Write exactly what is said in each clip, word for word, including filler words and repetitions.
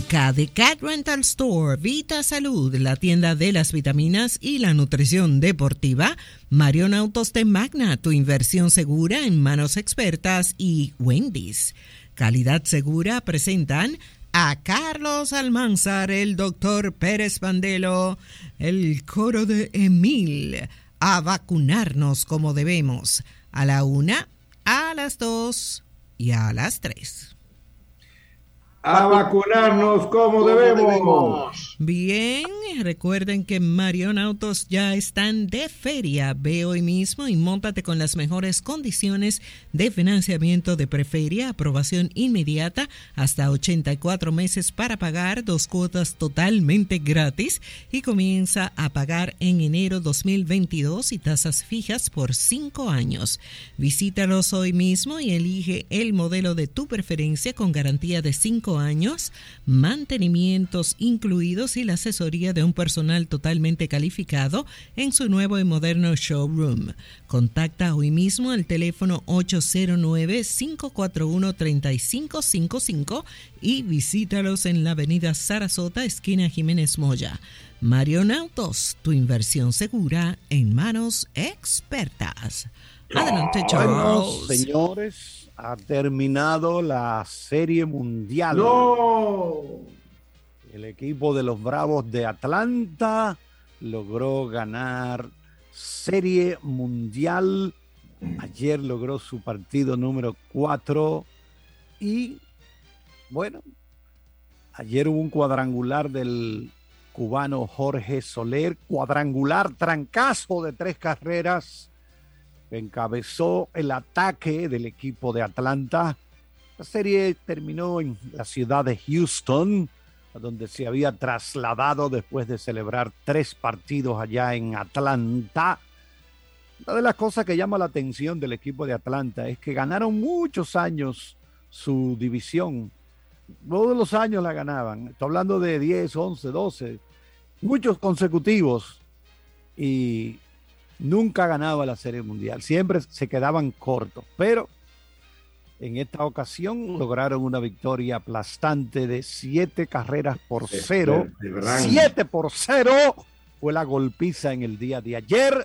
K de Cat Rental Store, Vita Salud, la tienda de las vitaminas y la nutrición deportiva, Marion Autos de Magna, tu inversión segura en manos expertas, y Wendy's. Calidad Segura presentan a Carlos Almanzar, el doctor Pérez Bandelo, el coro de Emil, a vacunarnos como debemos, a la una, a las dos y a las tres. A vacunarnos como debemos. Bien, recuerden que Marion Autos ya están de feria. Ve hoy mismo y móntate con las mejores condiciones de financiamiento de preferia, aprobación inmediata, hasta ochenta y cuatro meses para pagar, dos cuotas totalmente gratis, y comienza a pagar en enero dos mil veintidós y tasas fijas por cinco años. Visítalos hoy mismo y elige el modelo de tu preferencia con garantía de cinco años, mantenimientos incluidos y la asesoría de un personal totalmente calificado en su nuevo y moderno showroom. Contacta hoy mismo al teléfono ocho cero nueve, cinco cuatro uno, tres cinco cinco cinco y visítalos en la avenida Sarasota, esquina Jiménez Moya. Marion Autos, tu inversión segura en manos expertas. Adelante, Charles. Bueno, señores, ha terminado la Serie Mundial. ¡No! El equipo de los Bravos de Atlanta logró ganar Serie Mundial. Ayer logró su partido número cuatro. Y, bueno, ayer hubo un cuadrangular del cubano Jorge Soler. Cuadrangular, trancazo de tres carreras. Encabezó el ataque del equipo de Atlanta. La serie terminó en la ciudad de Houston, a donde se había trasladado después de celebrar tres partidos allá en Atlanta. Una de las cosas que llama la atención del equipo de Atlanta es que ganaron muchos años su división. Todos los años la ganaban. Estoy hablando de diez, once, doce, muchos consecutivos. Y nunca ganaba la Serie Mundial, siempre se quedaban cortos, pero en esta ocasión lograron una victoria aplastante de siete carreras por cero. Siete por cero fue la golpiza en el día de ayer,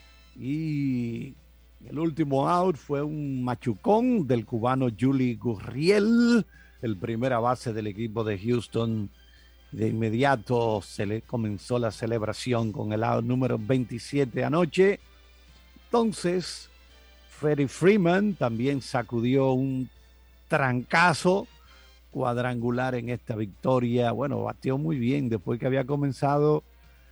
y el último out fue un machucón del cubano Yuli Gurriel, el primera base del equipo de Houston. De inmediato se le comenzó la celebración con el out número veintisiete anoche. Entonces, Freddie Freeman también sacudió un trancazo cuadrangular en esta victoria. Bueno, batió muy bien después que había comenzado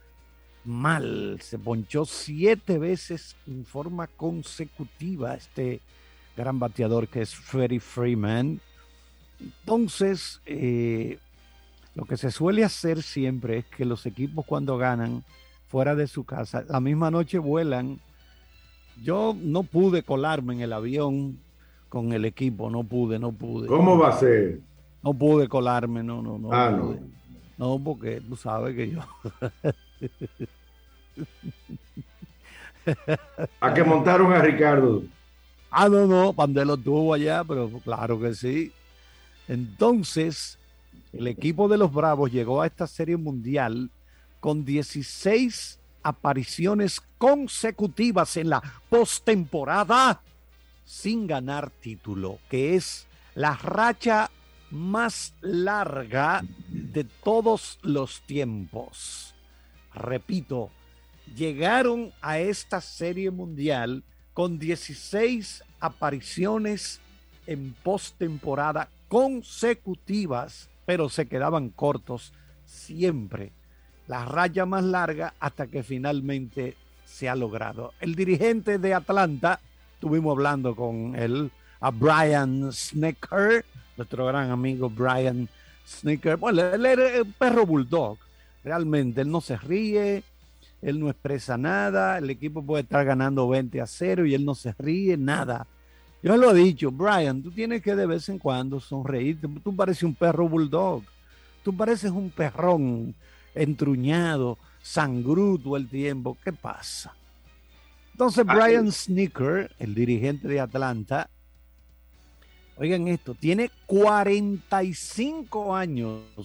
mal. Se ponchó siete veces en forma consecutiva este gran bateador que es Freddie Freeman. Entonces, eh, lo que se suele hacer siempre es que los equipos, cuando ganan fuera de su casa, la misma noche vuelan. Yo no pude colarme en el avión con el equipo, no pude, no pude. ¿Cómo va a ser? No pude colarme, no, no, no. Ah, pude. no. No, porque tú sabes que yo... ¿A que montaron a Ricardo? Ah, no, no, Pandelo estuvo allá, pero claro que sí. Entonces, el equipo de los Bravos llegó a esta Serie Mundial con dieciséis apariciones consecutivas en la postemporada sin ganar título, que es la racha más larga de todos los tiempos. Repito, llegaron a esta Serie Mundial con dieciséis apariciones en postemporada consecutivas, pero se quedaban cortos siempre. La raya más larga hasta que finalmente se ha logrado. El dirigente de Atlanta, estuvimos hablando con él, a Brian Snitker, nuestro gran amigo Brian Snitker. Bueno, él era un perro bulldog, realmente. Él no se ríe, él no expresa nada, el equipo puede estar ganando veinte a cero y él no se ríe, nada. Yo lo he dicho, Brian, tú tienes que de vez en cuando sonreírte. Tú pareces un perro bulldog. Tú pareces un perrón entruñado, sangrudo el tiempo. ¿Qué pasa? Entonces, Brian Snitker, el dirigente de Atlanta, oigan esto, tiene cuarenta y cinco años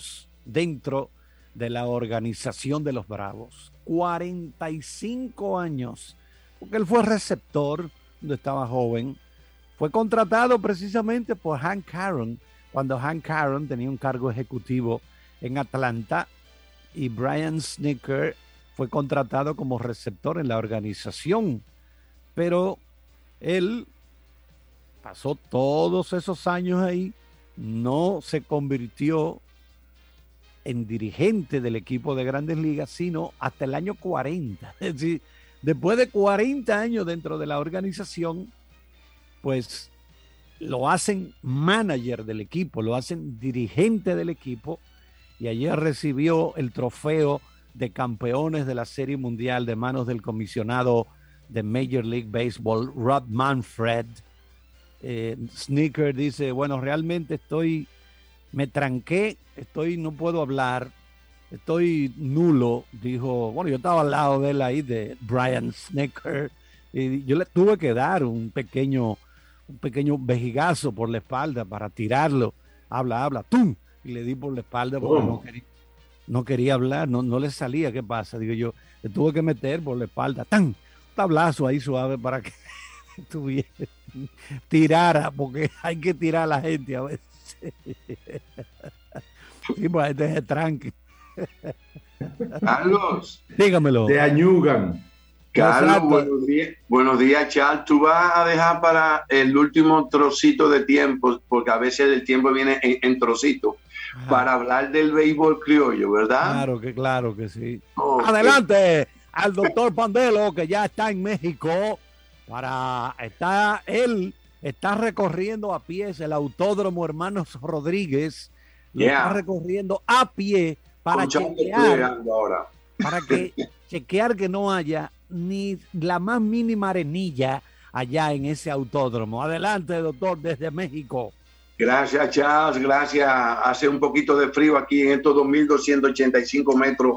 dentro de la organización de los Bravos. cuarenta y cinco años, porque él fue receptor cuando estaba joven. Fue contratado precisamente por Hank Aaron, cuando Hank Aaron tenía un cargo ejecutivo en Atlanta, y Brian Snitker fue contratado como receptor en la organización. Pero él pasó todos esos años ahí, no se convirtió en dirigente del equipo de Grandes Ligas, sino hasta el año cuarenta. Es decir, después de cuarenta años dentro de la organización, pues lo hacen manager del equipo, lo hacen dirigente del equipo, y ayer recibió el trofeo de campeones de la Serie Mundial de manos del comisionado de Major League Baseball, Rob Manfred. Eh, Snitker dice, bueno, realmente estoy, me tranqué, estoy, no puedo hablar, estoy nulo, dijo. Bueno, yo estaba al lado de él ahí, de Brian Snitker, y yo le tuve que dar un pequeño, un pequeño vejigazo por la espalda para tirarlo. Habla, habla, ¡tum! Y le di por la espalda porque oh. no, quería, no quería hablar, no, no le salía. ¿Qué pasa? Digo yo, le tuve que meter por la espalda, ¡tan! Un tablazo ahí suave para que tuviera, tirara, porque hay que tirar a la gente a veces. Sí, pues este es tranqui. Carlos, dígamelo. Te añugan. Carlos, buenos días. Buenos días, Charles. Tú vas a dejar para el último trocito de tiempo, porque a veces el tiempo viene en, en trocitos, para hablar del béisbol criollo, ¿verdad? Claro que, claro que sí. Okay. Adelante al doctor Pandelo, que ya está en México, para está él está recorriendo a pies el Autódromo Hermanos Rodríguez, lo yeah. está recorriendo a pie para chequear, ahora. para que chequear que no haya ni la más mínima arenilla allá en ese autódromo. Adelante, doctor, desde México. Gracias, Charles, gracias. Hace un poquito de frío aquí en estos dos mil doscientos ochenta y cinco metros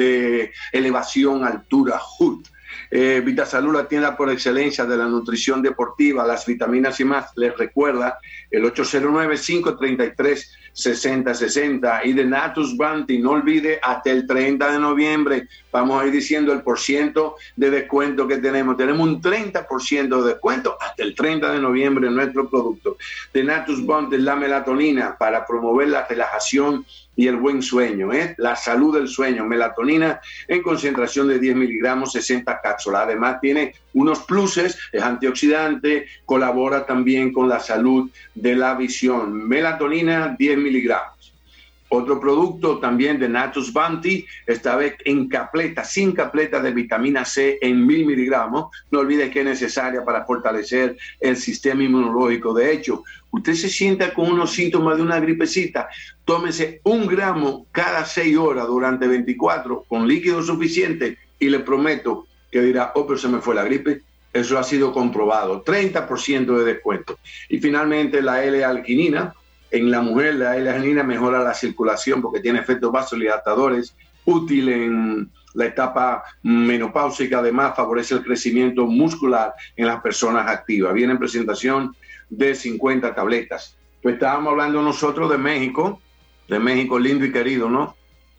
de elevación, altura, Hood. Eh, Vitasalud, la tienda por excelencia de la nutrición deportiva, las vitaminas y más. Les recuerda el ocho cero nueve, cinco tres tres, seis cero seis cero, y de Natus Bounty, no olvide, hasta el treinta de noviembre vamos a ir diciendo el por ciento de descuento que tenemos. Tenemos un treinta por ciento de descuento hasta el treinta de noviembre en nuestro producto. De Natus Bounty, la melatonina para promover la relajación y el buen sueño, ¿eh? La salud del sueño. Melatonina en concentración de diez miligramos, sesenta cápsulas. Además tiene unos pluses, es antioxidante, colabora también con la salud de la visión. Melatonina, diez miligramos. Otro producto también de Natus Bounty, esta vez en capleta, sin capleta de vitamina C en mil miligramos. No olvide que es necesaria para fortalecer el sistema inmunológico. De hecho, usted se sienta con unos síntomas de una gripecita, tómese un gramo cada seis horas durante veinticuatro con líquido suficiente y le prometo que dirá, oh, pero se me fue la gripe. Eso ha sido comprobado. treinta por ciento de descuento. Y finalmente la L-alquinina. En la mujer, la L-arginina mejora la circulación porque tiene efectos vasodilatadores, útil en la etapa menopáusica. Además, favorece el crecimiento muscular en las personas activas. Viene en presentación de cincuenta tabletas. Pues estábamos hablando nosotros de México, de México lindo y querido, ¿no?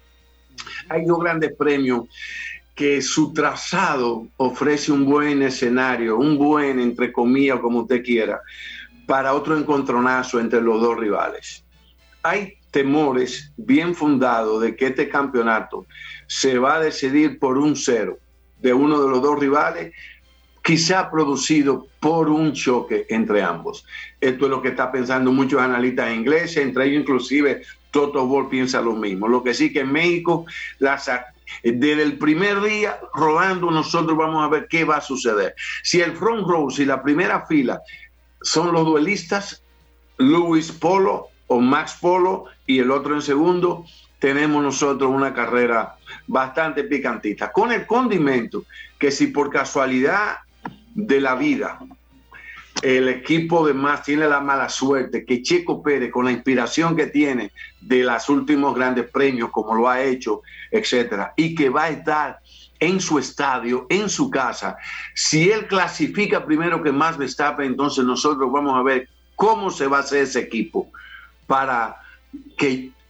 Hay dos grandes premios que su trazado ofrece un buen escenario, un buen, entre comillas, como usted quiera, para otro encontronazo entre los dos rivales. Hay temores bien fundados de que este campeonato se va a decidir por un cero de uno de los dos rivales, quizá producido por un choque entre ambos. Esto es lo que están pensando muchos analistas ingleses, entre ellos inclusive Toto Wolff piensa lo mismo. Lo que sí que en México, las desde el primer día rodando, nosotros vamos a ver qué va a suceder. Si el front row, si la primera fila son los duelistas, Luis Polo o Max Polo, y el otro en segundo, tenemos nosotros una carrera bastante picantita, con el condimento que si por casualidad de la vida el equipo de más tiene la mala suerte que Checo Pérez, con la inspiración que tiene de los últimos grandes premios, como lo ha hecho, etcétera, y que va a estar en su estadio, en su casa, si él clasifica primero que Max Verstappen, entonces nosotros vamos a ver cómo se va a hacer ese equipo para que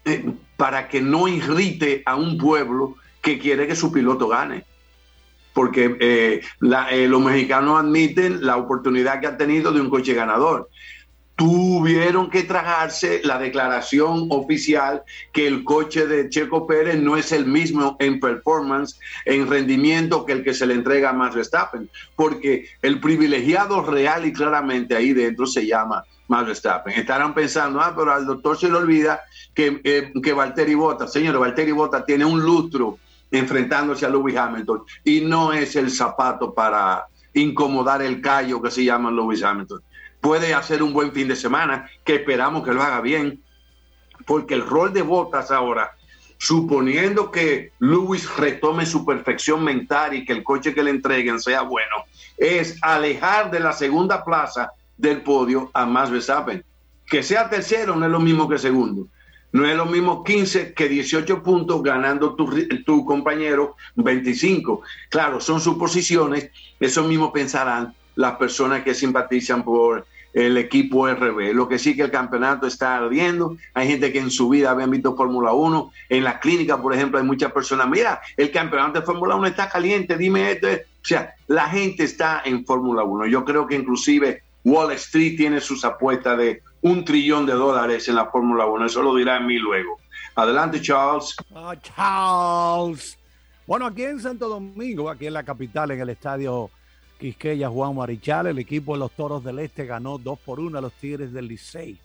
eh, para que no irrite a un pueblo que quiere que su piloto gane. Porque eh, la, eh, los mexicanos admiten la oportunidad que han tenido de un coche ganador. Tuvieron que tragarse la declaración oficial que el coche de Checo Pérez no es el mismo en performance, en rendimiento, que el que se le entrega a Max Verstappen, porque el privilegiado real y claramente ahí dentro se llama Max Verstappen. Estarán pensando, ah, pero al doctor se le olvida que, eh, que Valtteri Bottas, señores, Valtteri Bottas tiene un lustro enfrentándose a Lewis Hamilton y no es el zapato para incomodar el callo que se llama Lewis Hamilton. Puede hacer un buen fin de semana, que esperamos que lo haga bien, porque el rol de Bottas ahora, suponiendo que Lewis retome su perfección mental y que el coche que le entreguen sea bueno, es alejar de la segunda plaza del podio a Max Verstappen. Que sea tercero no es lo mismo que segundo. No es lo mismo quince que dieciocho puntos ganando tu, tu compañero veinticinco. Claro, son suposiciones. Eso mismo pensarán las personas que simpatizan por el equipo R B. Lo que sí que el campeonato está ardiendo. Hay gente que en su vida habían visto Fórmula uno. En la clínica, por ejemplo, hay muchas personas. Mira, el campeonato de Fórmula uno está caliente. Dime esto. O sea, la gente está en Fórmula uno. Yo creo que inclusive Wall Street tiene sus apuestas de un trillón de dólares en la Fórmula uno. Eso lo dirá a mí luego. Adelante, Charles. Oh, Charles. Bueno, aquí en Santo Domingo, aquí en la capital, en el estadio Quisqueya Juan Marichal, el equipo de los Toros del Este ganó dos por uno a los Tigres del Licey.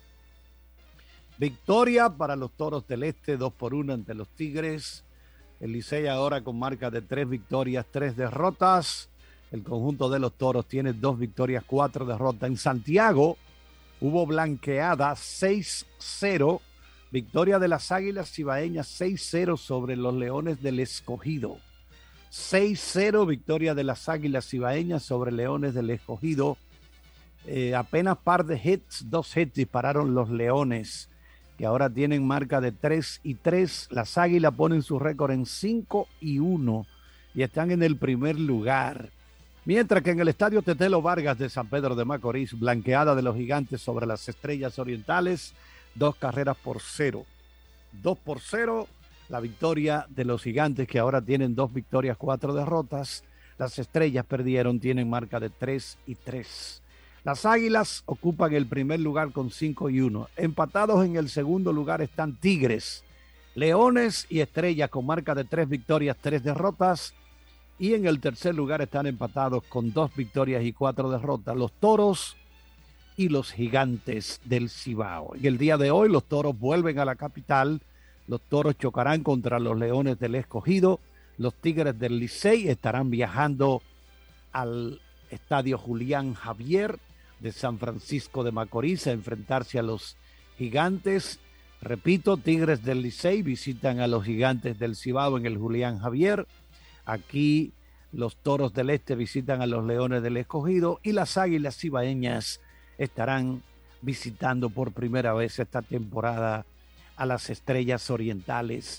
Victoria para los Toros del Este, dos por uno ante los Tigres. El Licey ahora con marca de tres victorias, tres derrotas. El conjunto de los Toros tiene dos victorias, cuatro derrotas. En Santiago hubo blanqueada seis cero. Victoria de las Águilas Cibaeñas seis cero sobre los Leones del Escogido. seis cero victoria de las Águilas Cibaeñas sobre Leones del Escogido. Eh, apenas par de hits, dos hits dispararon los Leones, que ahora tienen marca de tres y tres. Las Águilas ponen su récord en cinco y uno y están en el primer lugar. Mientras que en el estadio Tetelo Vargas de San Pedro de Macorís, blanqueada de los Gigantes sobre las Estrellas Orientales, dos carreras por cero. Dos por cero. La victoria de los Gigantes, que ahora tienen dos victorias, cuatro derrotas. Las Estrellas perdieron, tienen marca de tres y tres. Las Águilas ocupan el primer lugar con cinco y uno. Empatados en el segundo lugar están Tigres, Leones y Estrellas con marca de tres victorias, tres derrotas. Y en el tercer lugar están empatados con dos victorias y cuatro derrotas los Toros y los Gigantes del Cibao. Y el día de hoy los Toros vuelven a la capital. Los Toros chocarán contra los Leones del Escogido. Los Tigres del Licey estarán viajando al estadio Julián Javier de San Francisco de Macorís a enfrentarse a los Gigantes. Repito, Tigres del Licey visitan a los Gigantes del Cibao en el Julián Javier. Aquí los Toros del Este visitan a los Leones del Escogido y las Águilas Cibaeñas estarán visitando por primera vez esta temporada a las Estrellas Orientales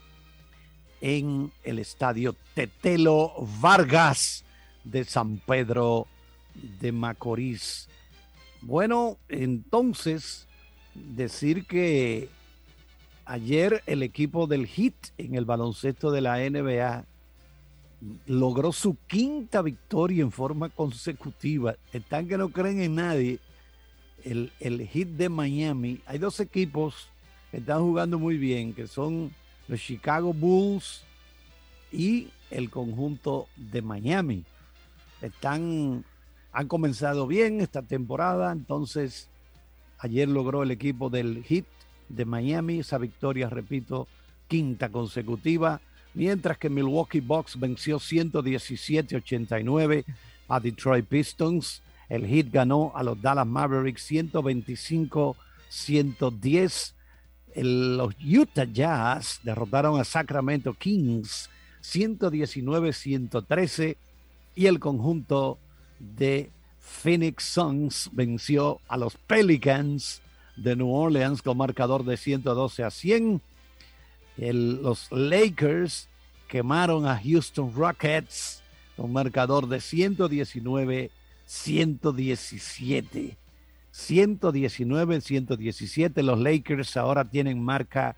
en el estadio Tetelo Vargas de San Pedro de Macorís. Bueno, entonces decir que ayer el equipo del Heat en el baloncesto de la N B A logró su quinta victoria en forma consecutiva. Están que no creen en nadie. El, el Heat de Miami. Hay dos equipos que están jugando muy bien, que son los Chicago Bulls y el conjunto de Miami. Están, han comenzado bien esta temporada. Entonces, ayer logró el equipo del Heat de Miami esa victoria, repito, quinta consecutiva. Mientras que Milwaukee Bucks venció ciento diecisiete a ochenta y nueve a Detroit Pistons. El Heat ganó a los Dallas Mavericks ciento veinticinco a ciento diez. El, los Utah Jazz derrotaron a Sacramento Kings ciento diecinueve a ciento trece. Y el conjunto de Phoenix Suns venció a los Pelicans de New Orleans con marcador de ciento doce a cien. El, los Lakers quemaron a Houston Rockets con marcador de ciento diecinueve a ciento diecisiete. ciento diecinueve a ciento diecisiete. Los Lakers ahora tienen marca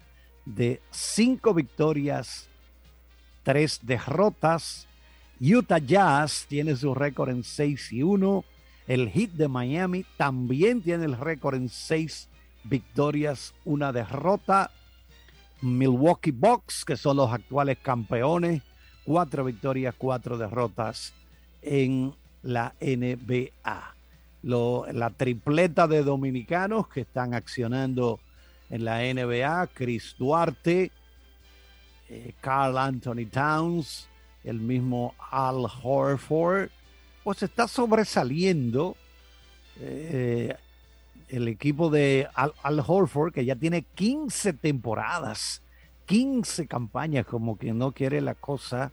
de cinco victorias, tres derrotas. Utah Jazz tiene su récord en seis y uno. El Heat de Miami también tiene el récord en seis victorias, una derrota. Milwaukee Bucks, que son los actuales campeones, cuatro victorias, cuatro derrotas en la N B A. Lo, la tripleta de dominicanos que están accionando en la N B A, Chris Duarte, eh, Karl Anthony Towns, el mismo Al Horford, pues está sobresaliendo eh, el equipo de Al, Al Horford, que ya tiene quince temporadas, quince campañas, como que no quiere la cosa.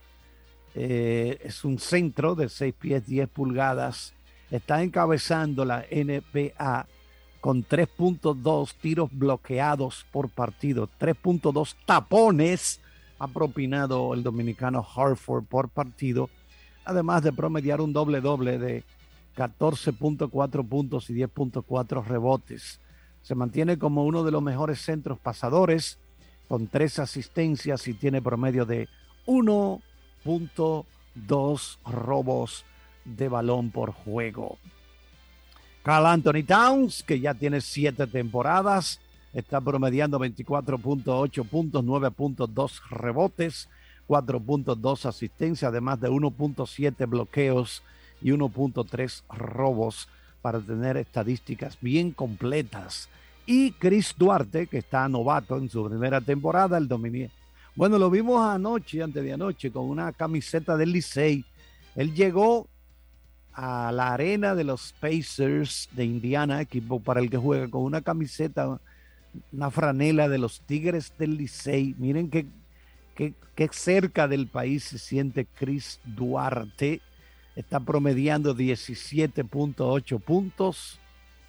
Eh, es un centro de seis pies, diez pulgadas. Está encabezando la N B A con tres punto dos tiros bloqueados por partido, tres punto dos tapones ha propinado el dominicano Horford por partido, además de promediar un doble-doble de catorce punto cuatro puntos y diez punto cuatro rebotes. Se mantiene como uno de los mejores centros pasadores, con tres asistencias y tiene promedio de uno punto dos robos de balón por juego. Karl Anthony Towns, que ya tiene siete temporadas, está promediando veinticuatro punto ocho puntos, nueve punto dos rebotes, cuatro punto dos asistencias, además de uno punto siete bloqueos y uno punto tres robos, para tener estadísticas bien completas. Y Chris Duarte, que está novato en su primera temporada, el dominio. Bueno, lo vimos anoche, antes de anoche, con una camiseta del Licey. Él llegó a la arena de los Pacers de Indiana, equipo para el que juega, con una camiseta, una franela de los Tigres del Licey. Miren qué, qué, qué cerca del país se siente Chris Duarte. Está promediando diecisiete punto ocho puntos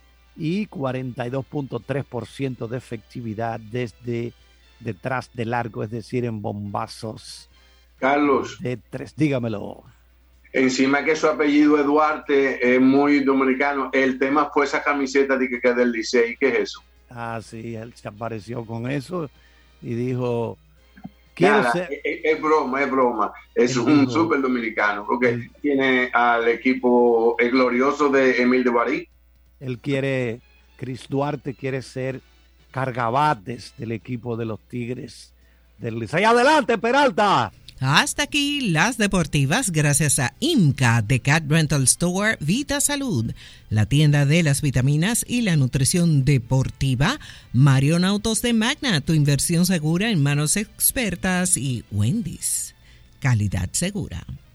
y cuarenta y dos punto tres por ciento de efectividad desde detrás del arco, es decir, en bombazos. Carlos. De tres, dígamelo. Encima que su apellido es Duarte, es muy dominicano. El tema fue esa camiseta de que queda del Licey. ¿Qué es eso? Ah, sí, él se apareció con eso y dijo... Quiero Nada, ser... es, es broma, es broma. Es él un dijo, súper dominicano, porque él, tiene al equipo el glorioso de Emil de Barí. Él quiere, Chris Duarte quiere ser cargabates del equipo de los Tigres del Licey. ¡Adelante, Peralta! Hasta aquí las deportivas, gracias a IMCA de Cat Rental Store Vita Salud, la tienda de las vitaminas y la nutrición deportiva. Marion Autos de Magna, tu inversión segura en manos expertas. Y Wendy's, calidad segura.